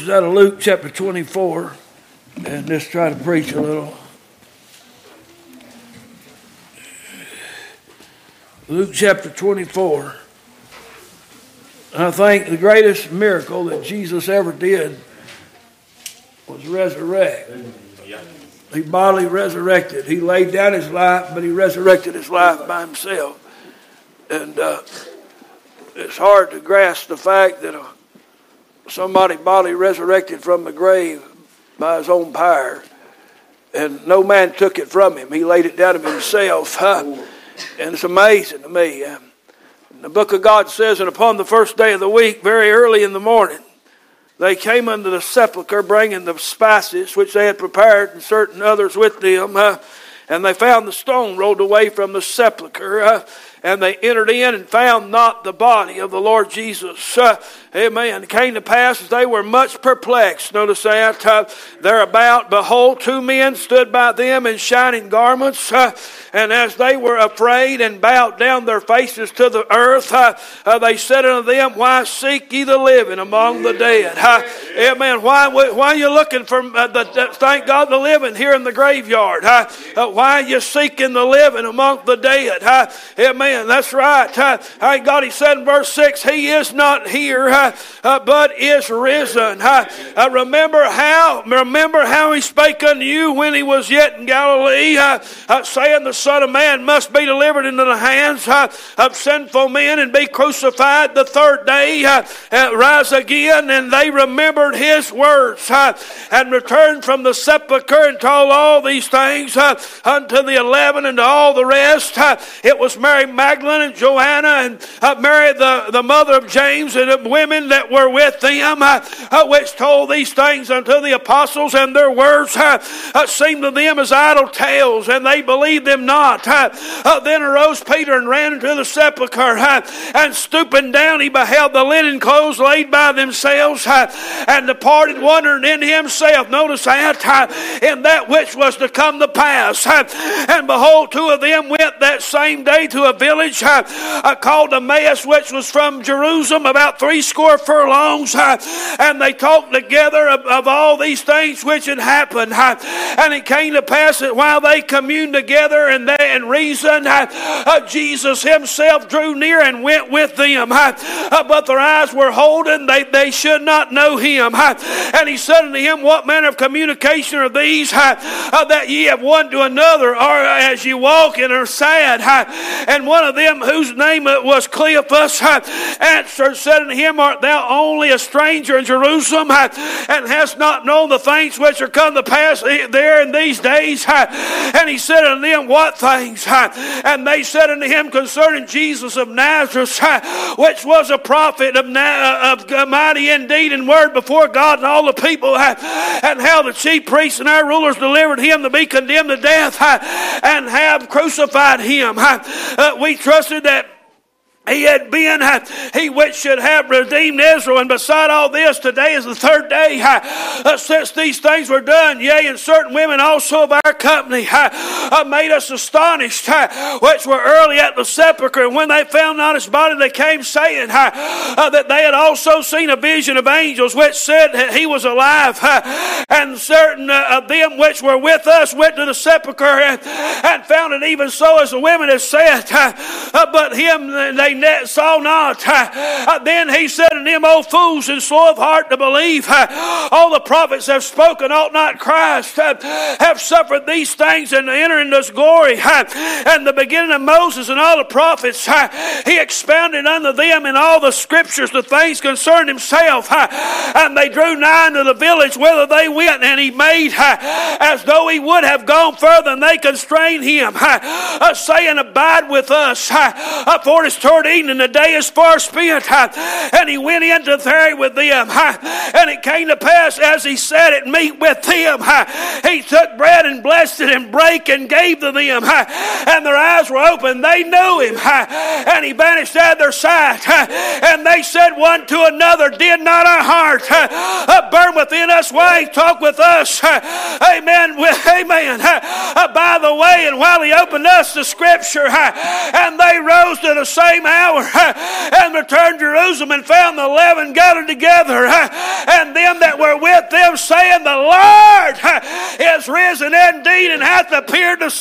verses out of Luke chapter 24 and just try to preach a little. Luke chapter 24. I think the greatest miracle that Jesus ever did was resurrect. He bodily resurrected. He laid down his life, but he resurrected his life by himself. And it's hard to grasp the fact that somebody bodily resurrected from the grave by his own power, and no man took it from him. He laid it down of himself. And it's amazing to me. The book of God says, and upon the first day of the week, very early in the morning, they came unto the sepulchre, bringing the spices which they had prepared, and certain others with them. And they found the stone rolled away from the sepulchre. And they entered in and found not the body of the Lord Jesus. Amen. It came to pass as they were much perplexed. Notice that. Thereabout, behold, two men stood by them in shining garments. And as they were afraid and bowed down their faces to the earth, they said unto them, why seek ye the living among the dead? Amen. Why are you looking for, thank God, the living here in the graveyard? Why are you seeking the living among the dead? Amen. That's right. Thank God, he said in verse 6, he is not here, but is risen. Remember how he spake unto you when he was yet in Galilee, saying the Son of Man must be delivered into the hands of sinful men and be crucified the third day, rise again. And they remembered his words and returned from the sepulchre and told all these things unto the 11 and to all the rest. It was Mary Magdalene and Joanna and Mary the mother of James and the women that were with them, which told these things unto the apostles, and their words seemed to them as idle tales, and they believed them not. Then arose Peter and ran into the sepulchre, and stooping down he beheld the linen clothes laid by themselves, and departed wondering in himself. Notice that, in that which was to come to pass. And behold, two of them went that same day to a village called Emmaus, which was from Jerusalem about 80 furlongs, and they talked together of all these things which had happened. And it came to pass that while they communed together and reasoned, Jesus himself drew near and went with them, but their eyes were holden, they should not know him. And he said unto him, what manner of communication are these that ye have one to another, or as ye walk and are sad? And one of them, whose name was Cleophas, answered, said unto him, art thou only a stranger in Jerusalem, and hast not known the things which are come to pass there in these days? And he said unto them, what things? And they said unto him, concerning Jesus of Nazareth, which was a prophet of mighty in deed and word before God and all the people, and how the chief priests and our rulers delivered him to be condemned to death, and have crucified him. We trusted that he had been, he which should have redeemed Israel. And beside all this, today is the third day since these things were done. Yea, and certain women also of our company made us astonished, which were early at the sepulchre. And when they found not his body, they came saying that they had also seen a vision of angels, which said that he was alive. And certain of them which were with us went to the sepulchre and found it even so as the women had said. But him they saw not. Then he said unto them, O fools and slow of heart to believe, all the prophets have spoken, ought not Christ have suffered these things and enter into his glory? And the beginning of Moses and all the prophets, he expounded unto them in all the scriptures the things concerning himself. And they drew nigh unto the village whither they went, and he made as though he would have gone further, and they constrained him, saying, abide with us, for it is toward evening, and the day is far spent. And he went in to tarry with them. And it came to pass, as he sat at meat with them, he took bread and blessed it and brake and gave to them. And their eyes were open. They knew him. And he vanished out of their sight. And they said one to another, did not our heart burn within us while he talked with us? Amen. Amen. By the way, and while he opened us the scripture, and they rose to the same hour hour and returned to Jerusalem and found the 11 gathered together, and them that were with them, saying, The Lord is risen indeed and hath appeared to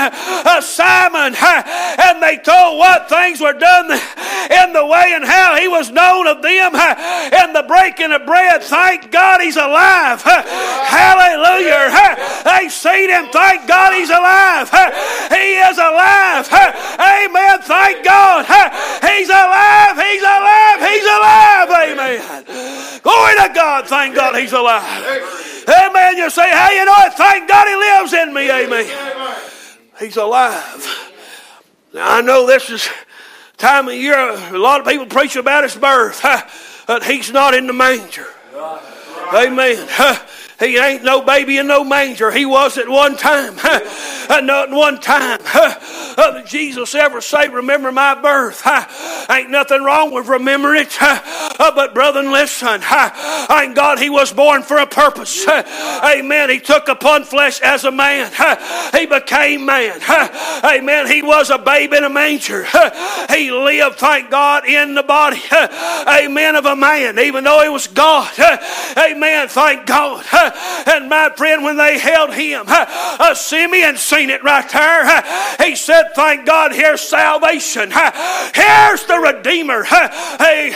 Simon. And they told what things were done in the way and how he was known of them in the breaking of bread. Thank God he's alive. Hallelujah. They've seen him. Thank God he's alive. He is alive. Amen. Thank God. He's alive. He's alive. He's alive. Amen. Glory to God. Thank God he's alive. Amen. You say, hey, you know what? Thank God he lives in me. Amen. He's alive. Now, I know this is time of year a lot of people preach about his birth, but he's not in the manger. Amen. He ain't no baby in no manger. He was at one time. Not one time. Did Jesus ever say, remember my birth? Ain't nothing wrong with remembering it. But brethren, listen. Thank God he was born for a purpose. Amen. He took upon flesh as a man. He became man. Amen. He was a babe in a manger. He lived, thank God, in the body. Amen. Of a man, even though he was God. Amen. Thank God. And my friend, when they held him, Simeon seen it right there. He said, thank God, here's salvation. Here's the Redeemer. Hey,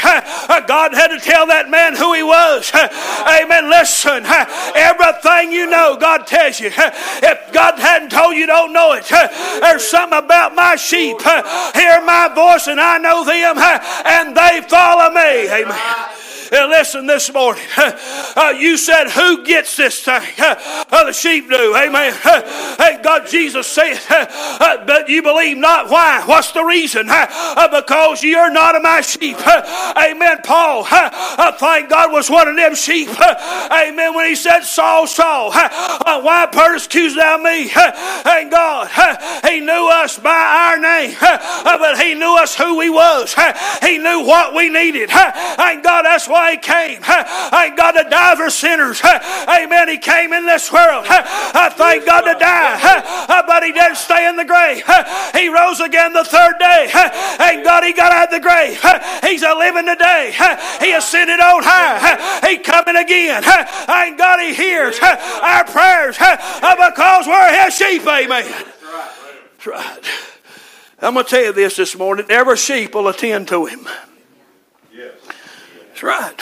God had to tell that man who he was. Amen. Listen, everything you know, God tells you. If God hadn't told you, don't know it. There's something about my sheep. Hear my voice, and I know them, and they follow me. Amen. Listen this morning. You said, who gets this thing? The sheep do. Amen. Hey, God, Jesus said, but you believe not. Why? What's the reason? Because you're not of my sheep. Amen. Paul, thank God, was one of them sheep. Amen. When he said, Saul, Saul, why persecutest thou me? Thank God, he knew us by our name, but he knew us who we was. He knew what we needed. Thank God, that's why he came. Thank God, to die for sinners. Amen. He came in this world. Thank God, to die. But he didn't stay in the grave. He rose again the third day. Thank God, he got out of the grave. He's a living today. He ascended on high. He coming again. Thank God, he hears our prayers because we're his sheep. Amen. That's right. I'm going to tell you this morning. Every sheep will attend to him. That's right.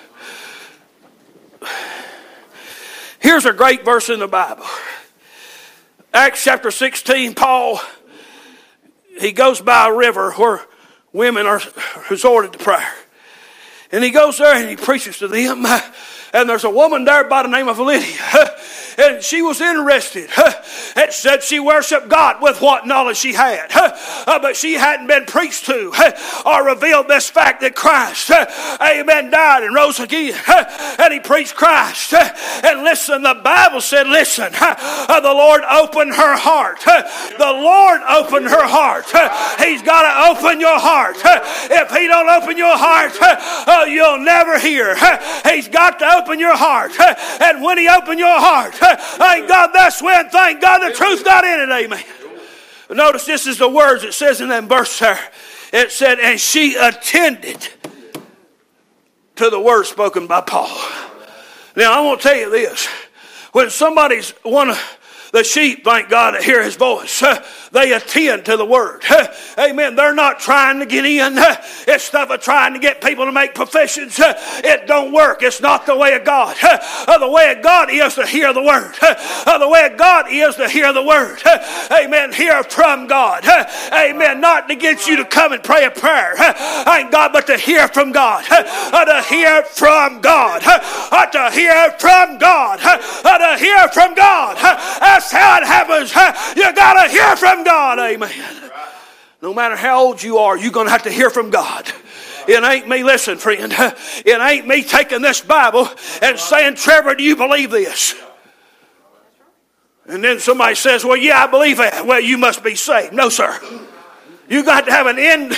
Here's a great verse in the Bible. Acts chapter 16, Paul, he goes by a river where women are resorted to prayer. And he goes there and he preaches to them. And there's a woman there by the name of Lydia. And she was interested. It said she worshiped God with what knowledge she had. But she hadn't been preached to or revealed this fact that Christ, amen, died and rose again. And he preached Christ. And listen, the Bible said, listen, the Lord opened her heart. The Lord opened her heart. He's got to open your heart. If he don't open your heart, you'll never hear. He's got to open your heart. And when he opened your heart, thank God, that's when, thank God, the truth got in it. Amen. But notice this is the words it says in that verse there. It said, and she attended to the word spoken by Paul. Now, I want to tell you this. When somebody's one of the sheep, thank God, that hear his voice, they attend to the word. Amen. They're not trying to get in. It's stuff of trying to get people to make professions. It don't work. It's not the way of God. The way of God is to hear the word. The way of God is to hear the word. Amen. Hear from God. Amen. Not to get you to come and pray a prayer. Thank God, but to hear from God. To hear from God. To hear from God. To hear from God. That's how it happens. You got to hear from God. Amen. No matter how old you are, you're going to have to hear from God. It ain't me, listen, friend. It ain't me taking this Bible and saying, Trevor, do you believe this? And then somebody says, well, yeah, I believe that. Well, you must be saved. No, sir. You got to have an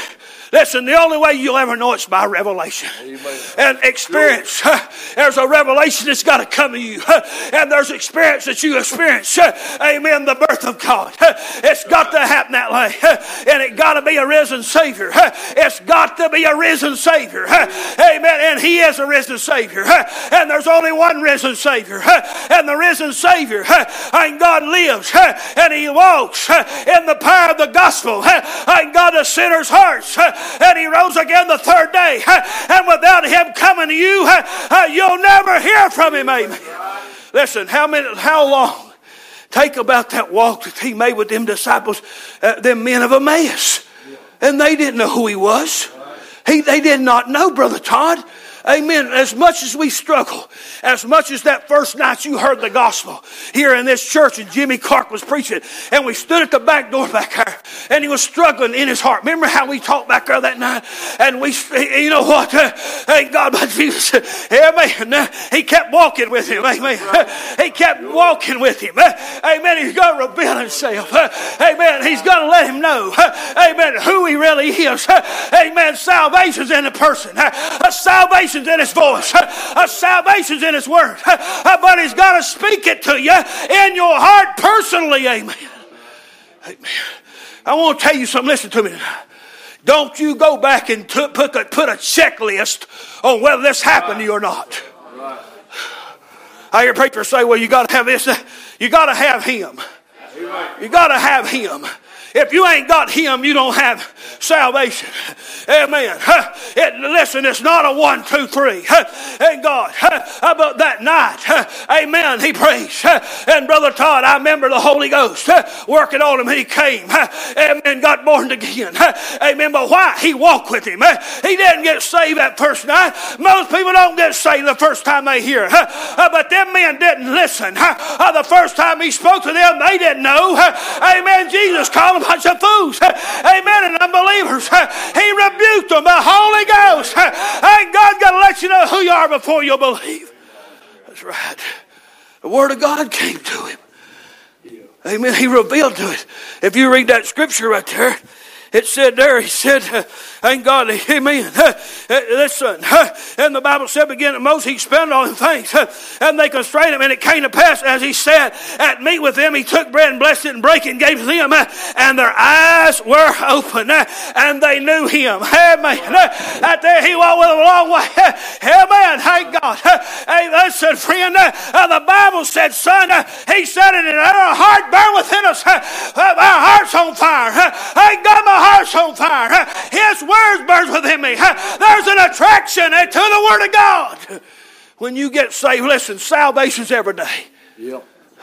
Listen, the only way you'll ever know it's by revelation. Amen. And experience. There's a revelation that's got to come to you. And there's experience that you experience. Amen. The birth of God. It's got to happen that way. And it got to be a risen Savior. It's got to be a risen Savior. Amen. And He is a risen Savior. And there's only one risen Savior. And the risen Savior, and God lives. And He walks in the power of the gospel. And God, the sinner's hearts. And He rose again the third day. And without Him coming to you, you'll never hear from Him. Amen. Listen, how long? Take about that walk that He made with them disciples, them men of Emmaus. And they didn't know who He was. They did not know, Brother Todd. Amen. As much as we struggle, as much as that first night you heard the gospel here in this church and Jimmy Clark was preaching, and we stood at the back door back there, and he was struggling in his heart. Remember how we talked back there that night? And you know what? Thank God, but Jesus, amen. He kept walking with him. Amen. He kept walking with him. Amen. He's going to reveal Himself. Amen. He's going to let him know. Amen. Who He really is. Amen. Salvation's in the person. Salvation's in His voice. Salvation's in His word. But He's got to speak it to you in your heart personally. Amen. Amen. I want to tell you something. Listen to me tonight. Don't you go back and put a checklist on whether this happened to you or not. I hear preachers say, well, you got to have this. You got to have Him. You got to have Him. If you ain't got Him, you don't have salvation. Amen. Listen, it's not a 1, 2, 3. And God, how about that night? Amen. He prays. And Brother Todd, I remember the Holy Ghost working on him. He came. Amen. Got born again. Amen. But why? He walked with Him. He didn't get saved that first night. Most people don't get saved the first time they hear. But them men didn't listen. The first time He spoke to them, they didn't know. Amen. Jesus called them a bunch of fools. Amen. And unbelievers. He rebuked them. The Holy Ghost. And God's got to let you know who you are before you'll believe. That's right. The Word of God came to him. Amen. He revealed to it. If you read that scripture right there, it said there, He said, thank God, amen. Listen, and the Bible said, beginning at Moses, He expounded all them things, and they constrained Him, and it came to pass, as He sat at meat with them, He took bread and blessed it and brake it and gave it to them, and their eyes were open, and they knew Him. Amen. Out there, He walked with them a long way. Amen. Thank God. Hey, listen, friend, the Bible said, son, He said it, and our heart burn within us. Our heart's on fire. Thank God, my heart's on fire. His words burns within me. There's an attraction to the Word of God. When you get saved, listen, salvation's every day. Yep.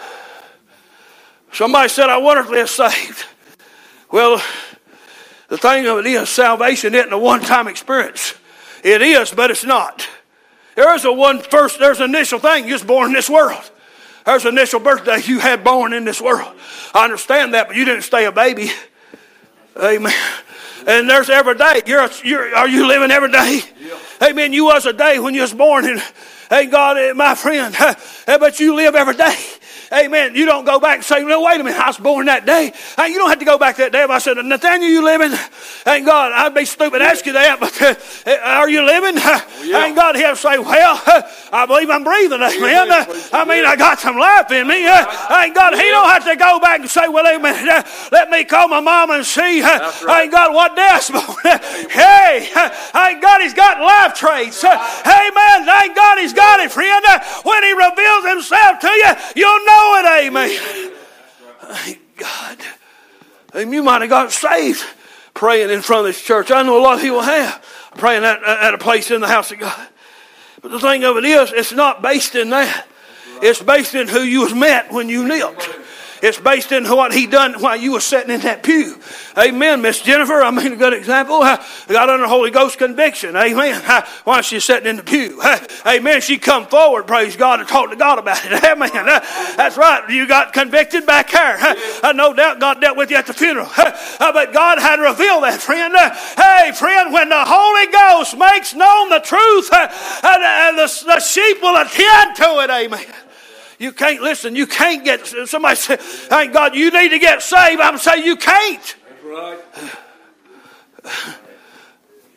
Somebody said, I wonder if they're saved. Well, the thing of it is, salvation isn't a one-time experience. It is, but it's not. There's an initial thing. You was born in this world. There's an initial birthday you had born in this world. I understand that, but you didn't stay a baby. Amen. And there's every day. Are you living every day? Yeah. Amen. You was a day when you was born, and thank God, my friend. But you live every day. Amen. You don't go back and say, no, wait a minute, I was born that day. You don't have to go back that day. If I said, Nathaniel, you living? Thank God, I'd be stupid to ask you that, but are you living? Thank God, He'll say, well, I believe I'm breathing. Amen. I mean, I got some life in me. Thank God, He don't have to go back and say, well, amen, let me call my mom and see, thank God, what day I was born. Hey, thank God, He's got life traits. Amen. Thank God, He's got it, friend. When He reveals Himself to you, you'll know it. Amen. Thank God. And you might have got saved praying in front of this church. I know a lot of people have praying at a place in the house of God. But the thing of it is, it's not based in that. It's based in who you was met when you knelt. It's based in what He done while you were sitting in that pew. Amen, Miss Jennifer. I mean, a good example. Got under Holy Ghost conviction. Amen. While she's sitting in the pew. Amen. She come forward, praise God, and talk to God about it. Amen. That's right. You got convicted back here. No doubt God dealt with you at the funeral. But God had revealed that, friend. Hey, friend, when the Holy Ghost makes known the truth, the sheep will attend to it. Amen. You can't listen. You can't get. Somebody say, thank God, you need to get saved. I'm saying you can't. That's right.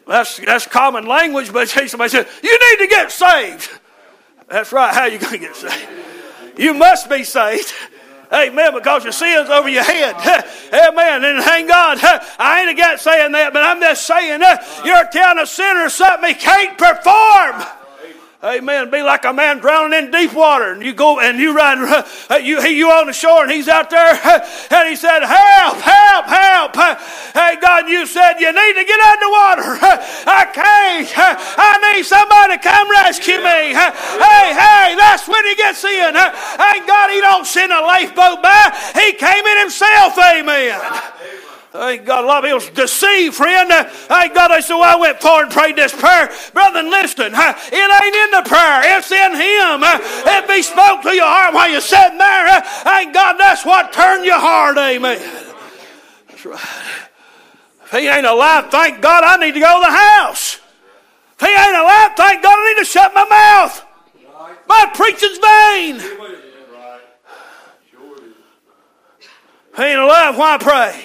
That's common language, but somebody said, you need to get saved. That's right. How are you going to get saved? You must be saved. Amen. Because your sin's over your head. Amen. And thank God. I ain't against saying that, but I'm just saying you're telling a sinner something he can't perform. Amen. Be like a man drowning in deep water, and you go and you run. You on the shore, and he's out there, and he said, "Help! Help! Help!" Hey, God, you said you need to get out of the water. I can't. I need somebody to come rescue me. Hey, that's when he gets in. Thank God he don't send a lifeboat by. He came in himself. Amen. Thank God, a lot of people deceive, friend. Thank God they said, well, I went forward and prayed this prayer. Brother, listen, it ain't in the prayer. It's in Him. If He spoke to your heart while you're sitting there, thank God that's what turned your heart. Amen. That's right. If He ain't alive, thank God I need to go to the house. If He ain't alive, thank God I need to shut my mouth. My preaching's vain. If He ain't alive, why pray?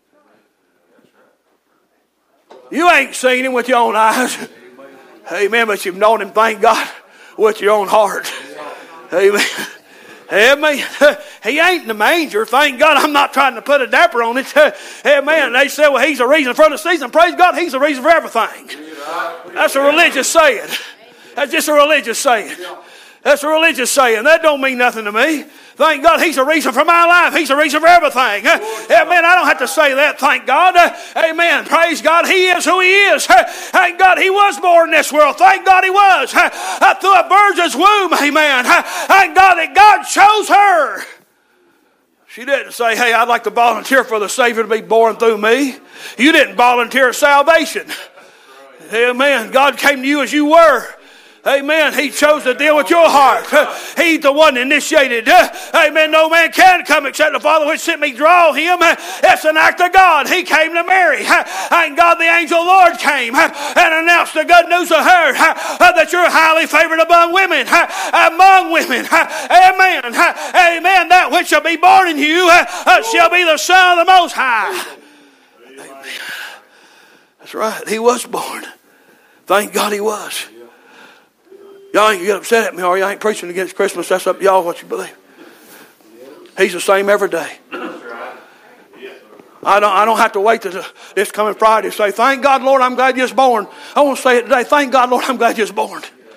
You ain't seen Him with your own eyes. Amen. But you've known Him, thank God, with your own heart. Amen. Amen. He ain't in the manger. Thank God. I'm not trying to put a dapper on it. Amen. They say, well, He's the reason for the season. Praise God, He's the reason for everything. That's a religious saying. That's just a religious saying. That's a religious saying. That don't mean nothing to me. Thank God He's the reason for my life. He's the reason for everything. Amen. I don't have to say that. Thank God. Amen. Praise God. He is who He is. Thank God He was born in this world. Thank God He was. Through a virgin's womb. Amen. Thank God that God chose her. She didn't say, hey, I'd like to volunteer for the Savior to be born through me. You didn't volunteer salvation. Amen. God came to you as you were. Amen. He chose to deal with your heart. He's the one that initiated. Amen. No man can come except the Father which sent me draw him. It's an act of God. He came to Mary. And God the angel Lord came and announced the good news to her that you're highly favored among women. Among women. Amen. Amen. That which shall be born in you shall be the Son of the Most High. Amen. That's right. He was born. Thank God He was. Y'all ain't get upset at me, or you ain't preaching against Christmas. That's up to y'all what you believe. He's the same every day. I don't have to wait till this coming Friday to say, thank God, Lord, I'm glad you was born. I want to say it today, thank God, Lord, I'm glad you was born.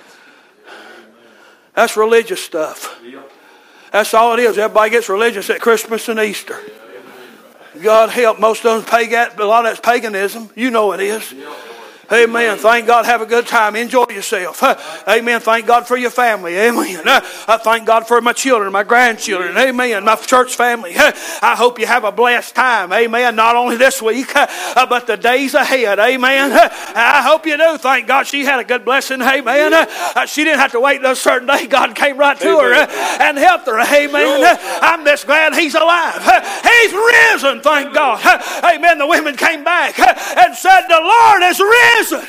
That's religious stuff. That's all it is. Everybody gets religious at Christmas and Easter. God help, most of them pagan, a lot of that's paganism. You know it is. Amen. Thank God. Have a good time. Enjoy yourself. Amen. Thank God for your family. Amen. I thank God for my children, my grandchildren. Amen. My church family. I hope you have a blessed time. Amen. Not only this week, but the days ahead. Amen. I hope you do. Thank God she had a good blessing. Amen. She didn't have to wait a certain day. God came right to her and helped her. Amen. I'm just glad He's alive. He's risen. Thank God. Amen. The women came back and said, the Lord is risen.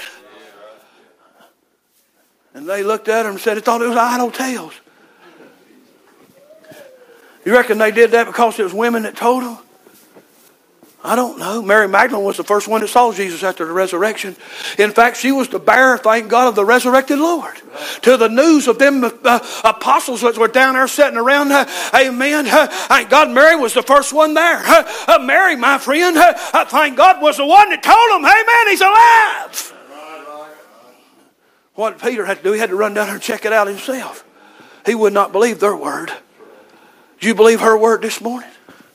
And they looked at her and said, they thought it was idle tales. You reckon they did that because it was women that told them? I don't know. Mary Magdalene was the first one that saw Jesus after the resurrection. In fact, she was the bearer, thank God, of the resurrected Lord. To the news of them apostles that were down there sitting around. Amen. Thank God Mary was the first one there. Mary, my friend, thank God, was the one that told them, amen, He's alive. What did Peter have to do? He had to run down there and check it out himself. He would not believe their word. Did you believe her word this morning?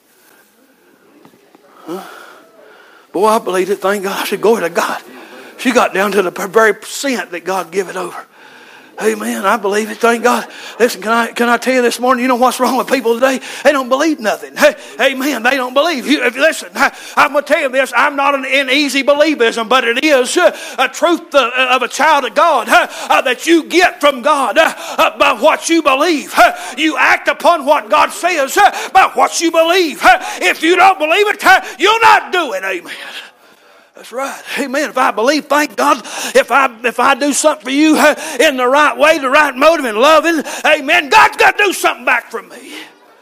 Huh? Boy, I believed it. Thank God. I said, glory to God. She got down to the very percent that God give it over. Amen. I believe it. Thank God. Listen, can I tell you this morning, you know what's wrong with people today? They don't believe nothing. Hey, amen. They don't believe. Listen, I'm going to tell you this. I'm not in easy believism, but it is a truth of a child of God that you get from God by what you believe. You act upon what God says by what you believe. If you don't believe it, you'll not do it. Amen. That's right. Amen. If I believe, thank God. If I do something for you in the right way, the right motive, and loving, amen, God's got to do something back from me.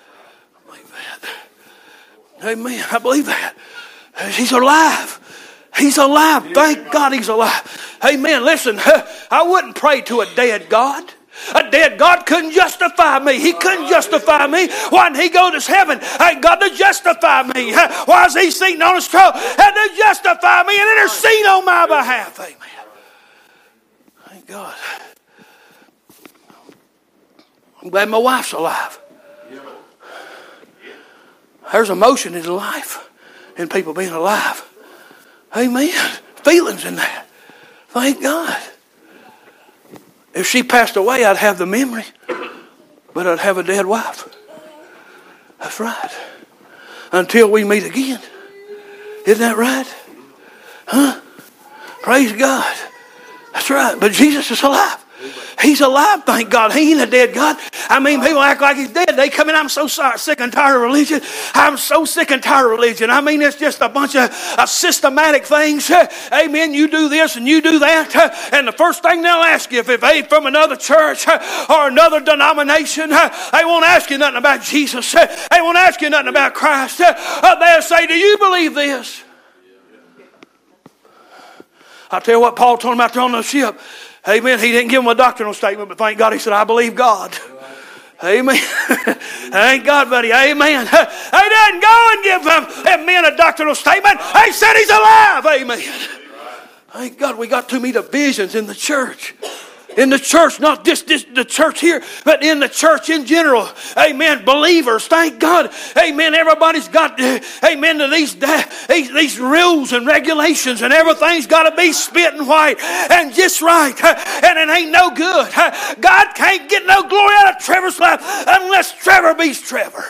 I believe that. Amen. I believe that. He's alive. He's alive. Thank God he's alive. Amen. Listen, I wouldn't pray to a dead God. A dead God couldn't justify me. He couldn't justify me. Why didn't he go to heaven? Ain't God to justify me. Why is he sitting on his throne? And to justify me and intercede on my behalf. Amen. Thank God. I'm glad my wife's alive. There's emotion in life in people being alive. Amen. Feelings in that. Thank God. If she passed away, I'd have the memory, but I'd have a dead wife. That's right. Until we meet again. Isn't that right? Huh? Praise God. That's right. But Jesus is alive. He's alive, thank God. He ain't a dead God. I mean, people act like he's dead. They come in, I'm so sorry, sick and tired of religion. I'm so sick and tired of religion. I mean, it's just a bunch of systematic things. Amen. You do this and you do that. And the first thing they'll ask you, if they from another church or another denomination, they won't ask you nothing about Jesus. They won't ask you nothing about Christ. They'll say, do you believe this? I'll tell you what Paul told them out there on the ship. Amen. He didn't give them a doctrinal statement, but thank God he said, I believe God. Amen. Thank God, buddy. Amen. He didn't go and give them men a doctrinal statement. He said he's alive. Amen. Thank God we got too many divisions in the church. In the church, not just the church here, but in the church in general. Amen. Believers, thank God. Amen. Everybody's got, amen, to these rules and regulations, and everything's got to be spitting white and just right. And it ain't no good. God can't get no glory out of Trevor's life unless Trevor beats Trevor.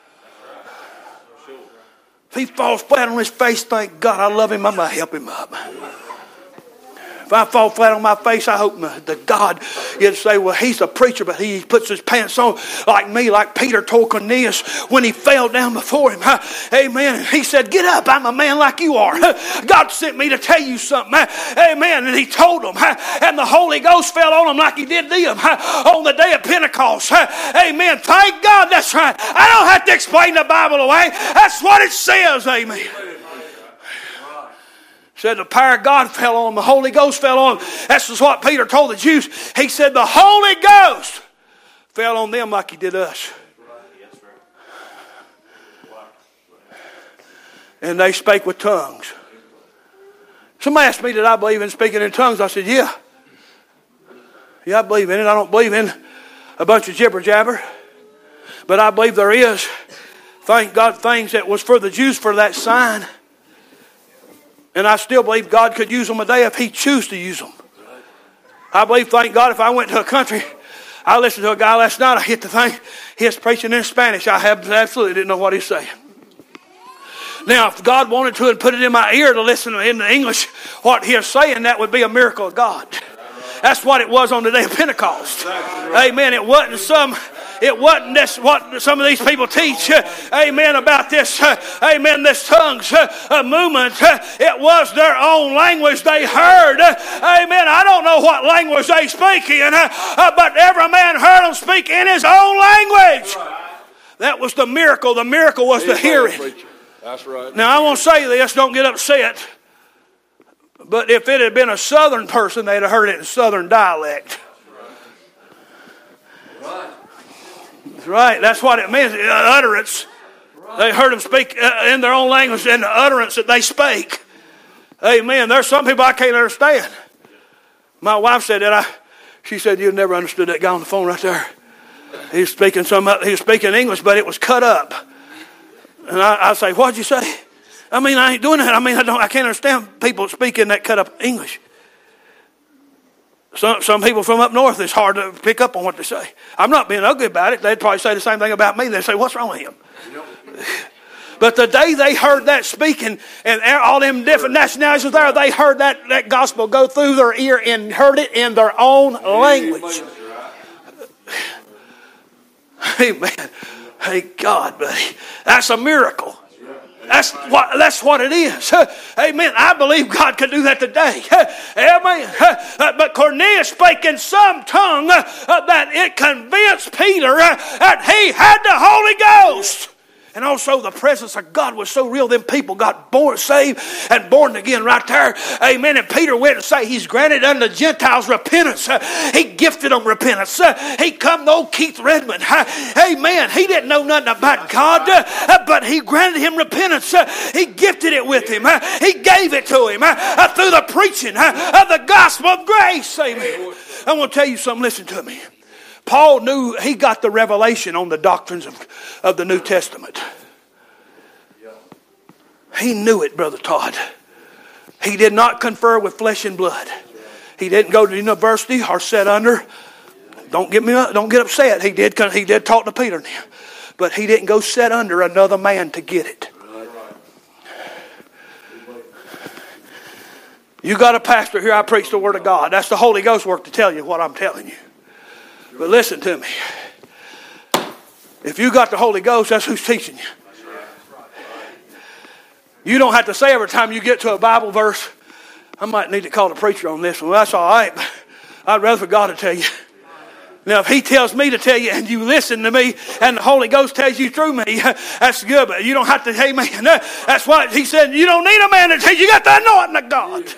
If he falls flat on his face, thank God, I love him. I'm going to help him up. If I fall flat on my face, I hope the God you'd say, well, he's a preacher, but he puts his pants on like me, like Peter told Cornelius when he fell down before him. Amen. He said, get up, I'm a man like you are. God sent me to tell you something. Amen. And he told them, and the Holy Ghost fell on them like he did them on the day of Pentecost. Amen. Thank God, that's right. I don't have to explain the Bible away. That's what it says. Amen. Said the power of God fell on them. The Holy Ghost fell on them. That's just what Peter told the Jews. He said the Holy Ghost fell on them like he did us. And they spake with tongues. Somebody asked me, did I believe in speaking in tongues? I said, yeah. Yeah, I believe in it. I don't believe in a bunch of jibber jabber. But I believe there is, thank God, things that was for the Jews for that sign. And I still believe God could use them today if he chose to use them. I believe, thank God, if I went to a country, I listened to a guy last night, I hit the thing, he was preaching in Spanish. I absolutely didn't know what he was saying. Now, if God wanted to and put it in my ear to listen in the English what he was saying, that would be a miracle of God. That's what it was on the day of Pentecost. Amen. It wasn't this what some of these people teach. Amen. About this. Amen. This tongues movement. It was their own language they heard. Amen. I don't know what language they speak in, but every man heard them speak in his own language. That was the miracle. The miracle was the hearing. That's right. Now I won't say this. Don't get upset. But if it had been a southern person, they'd have heard it in southern dialect. That's right. That's what it means. Utterance. They heard them speak in their own language and the utterance that they spake. Amen. There's some people I can't understand. My wife said that. She said, you've never understood that guy on the phone right there. He was speaking English, but it was cut up. And I say, what'd you say? I mean, I ain't doing that. I mean, I can't understand people speaking that cut up English. Some people from up north, it's hard to pick up on what they say. I'm not being ugly about it. They'd probably say the same thing about me. They'd say, what's wrong with him? But the day they heard that speaking, and all them different nationalities was there, they heard that gospel go through their ear and heard it in their own language. Amen. Thank God, buddy. That's a miracle. That's what it is. Amen. I believe God could do that today. Amen. But Cornelius spake in some tongue that it convinced Peter that he had the Holy Ghost. And also the presence of God was so real, them people got saved and born again right there. Amen. And Peter went and said, He's granted unto Gentiles repentance. He gifted them repentance. He come to old Keith Redmond. Amen. He didn't know nothing about God, but He granted him repentance. He gifted it with him. He gave it to him through the preaching of the gospel of grace. Amen. I want to tell you something. Listen to me. Paul knew he got the revelation on the doctrines of the New Testament. He knew it, Brother Todd. He did not confer with flesh and blood. He didn't go to university or sit under. Don't get upset. He did talk to Peter now. But he didn't go sit under another man to get it. You got a pastor here, I preach the Word of God. That's the Holy Ghost work to tell you what I'm telling you. But listen to me. If you got the Holy Ghost, that's who's teaching you. You don't have to say every time you get to a Bible verse, I might need to call the preacher on this one. Well, that's all right. I'd rather for God to tell you. Now, if He tells me to tell you and you listen to me and the Holy Ghost tells you through me, that's good. But you don't have to, amen. That's why He said you don't need a man to tell you. You got the anointing of God.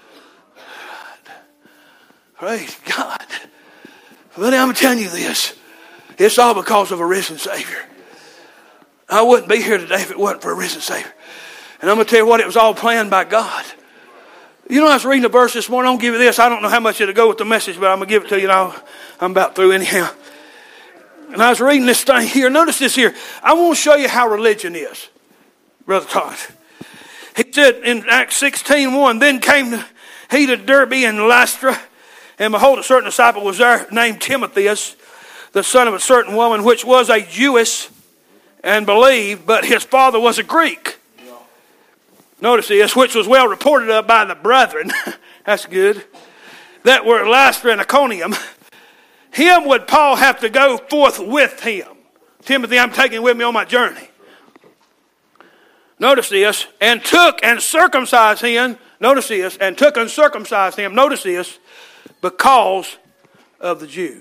Praise God. But I'm telling you this. It's all because of a risen Savior. I wouldn't be here today if it wasn't for a risen Savior. And I'm going to tell you what, it was all planned by God. You know, I was reading a verse this morning. I'll give you this. I don't know how much it'll go with the message, but I'm going to give it to you now. I'm about through anyhow. And I was reading this thing here. Notice this here. I want to show you how religion is, Brother Todd. He said in Acts 16:1, then came he to Derbe and Lystra, and behold, a certain disciple was there named Timotheus, the son of a certain woman, which was a Jewess, and believed, but his father was a Greek. Notice this, which was well reported of by the brethren. That's good. That were at Lystra and Iconium. Him would Paul have to go forth with him. Timothy, I'm taking with me on my journey. Notice this, and took and circumcised him. Notice this, and took and circumcised him. Notice this, because of the Jews.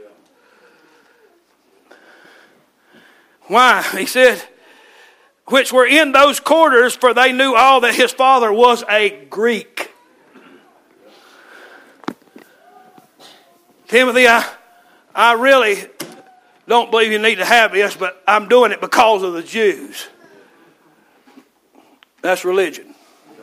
Why? He said, which were in those quarters, for they knew all that his father was a Greek. Timothy, I really don't believe you need to have this, but I'm doing it because of the Jews. That's religion.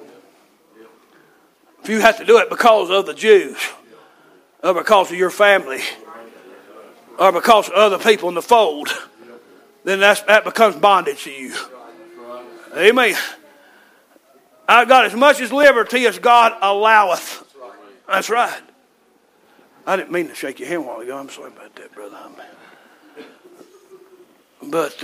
If you have to do it because of the Jews, or because of your family, or because of other people in the fold, then that becomes bondage to you. Amen. I've got as much as liberty as God alloweth. That's right. I didn't mean to shake your hand a while ago. I'm sorry about that, brother. But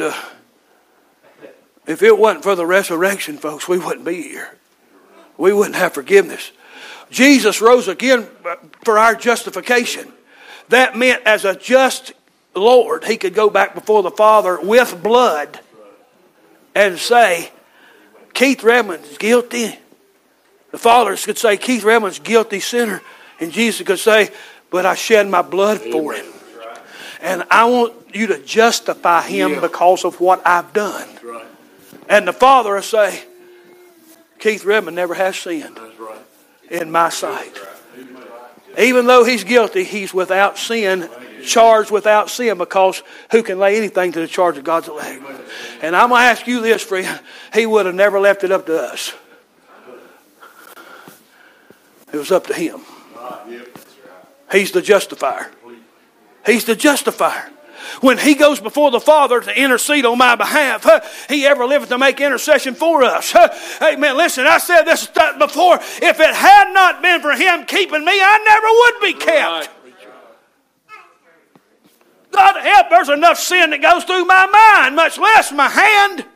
if it wasn't for the resurrection, folks, we wouldn't be here. We wouldn't have forgiveness. Jesus rose again for our justification. That meant as a just Lord, He could go back before the Father with blood and say, Keith Redmond's guilty. The fathers could say, Keith Redmond's guilty sinner. And Jesus could say, but I shed my blood for him. And I want you to justify him because of what I've done. And the Father will say, Keith Redmond never has sinned in my sight. Even though he's guilty, he's without sin, charged without sin, because who can lay anything to the charge of God's elect? And I'm going to ask you this, friend. He would have never left it up to us. It was up to Him. He's the justifier. He's the justifier. When He goes before the Father to intercede on my behalf, He ever liveth to make intercession for us. Amen. Listen, I said this before. If it had not been for Him keeping me, I never would be kept. God help, there's enough sin that goes through my mind, much less my hand.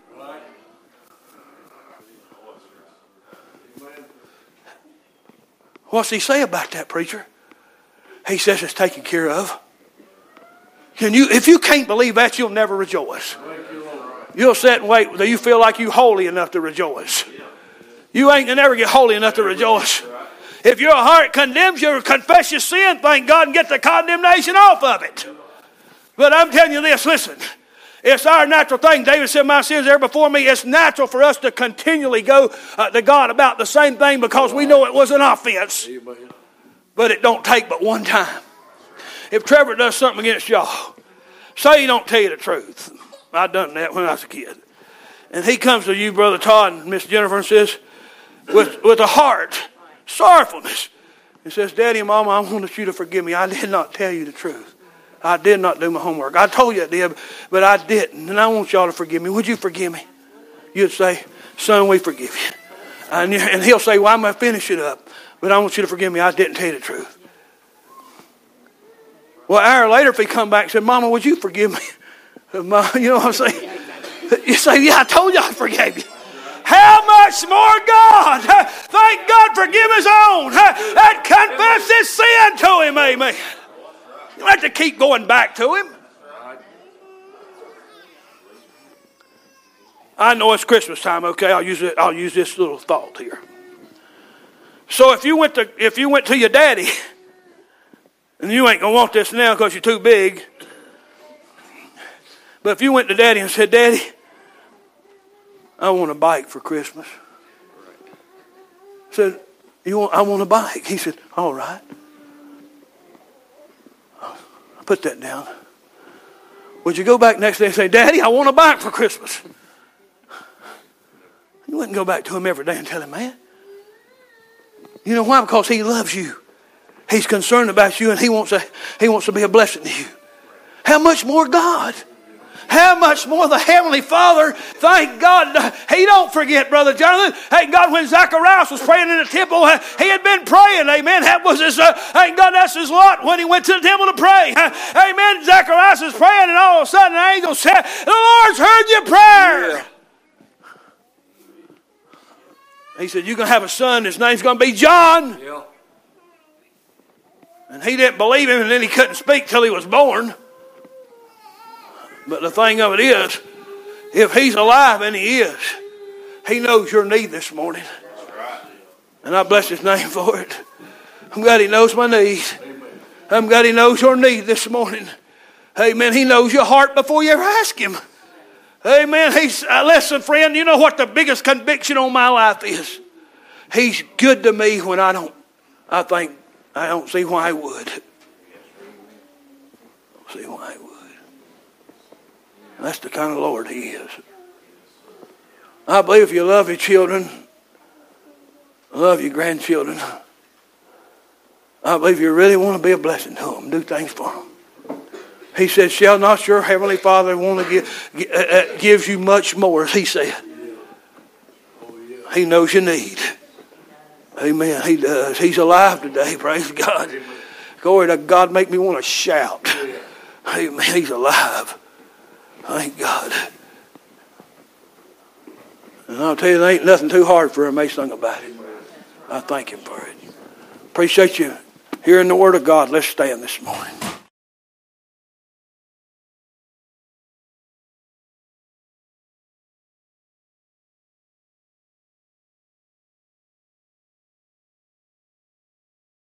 What's He say about that, preacher? He says it's taken care of. If you can't believe that, you'll never rejoice. You'll sit and wait until you feel like you're holy enough to rejoice. You ain't gonna never get holy enough to rejoice. If your heart condemns you, confess your sin, thank God, and get the condemnation off of it. But I'm telling you this, listen. It's our natural thing. David said, my sins are before me. It's natural for us to continually go to God about the same thing because we know it was an offense. But it don't take but one time. If Trevor does something against y'all, say he don't tell you the truth. I done that when I was a kid. And he comes to you, Brother Todd and Miss Jennifer, and says, with a heart, sorrowfulness, and says, Daddy and Mama, I want you to forgive me. I did not tell you the truth. I did not do my homework. I told you I did, but I didn't. And I want y'all to forgive me. Would you forgive me? You'd say, son, we forgive you. And he'll say, well, I'm going to finish it up. But I want you to forgive me. I didn't tell you the truth. Well, an hour later, if he come back and said, Mama, would you forgive me? You know what I'm saying? You say, yeah, I told you I forgave you. How much more God? Thank God forgive his own. And confess his sin to him. Amen. You don't have to keep going back to him. I know it's Christmas time, okay? I'll use this little thought here. So if you went to your daddy, and you ain't gonna want this now because you're too big, but if you went to Daddy and said, Daddy, I want a bike for Christmas. Said, I want a bike. He said, all right. I put that down. Would you go back next day and say, Daddy, I want a bike for Christmas? You wouldn't go back to him every day and tell him that. You know why? Because he loves you. He's concerned about you and he wants to be a blessing to you. How much more God? How much more the Heavenly Father? Thank God. He don't forget, Brother Jonathan. Thank God when Zacharias was praying in the temple, he had been praying. Amen. That was his, thank God that's his lot when he went to the temple to pray. Amen. Zacharias was praying and all of a sudden an angel said, the Lord's heard your prayer. Yeah. He said, you're going to have a son. His name's going to be John. Yeah. And he didn't believe him, and then he couldn't speak till he was born. But the thing of it is, if he's alive, and he is, he knows your need this morning. And I bless his name for it. I'm glad he knows my need. I'm glad he knows your need this morning. Amen. He knows your heart before you ever ask him. Amen. Listen, friend, you know what the biggest conviction on my life is? He's good to me when I don't see why I would. See why I would. That's the kind of Lord he is. I believe if you love your children, love your grandchildren, I believe you really want to be a blessing to them, do things for them. He said, shall not your Heavenly Father want to give you much more, as he said. He knows your need. Amen. He does. He's alive today. Praise God. Glory to God. Make me want to shout. Amen. He's alive. Thank God. And I'll tell you, there ain't nothing too hard for him. They sung about it. I thank him for it. Appreciate you hearing the word of God. Let's stand this morning.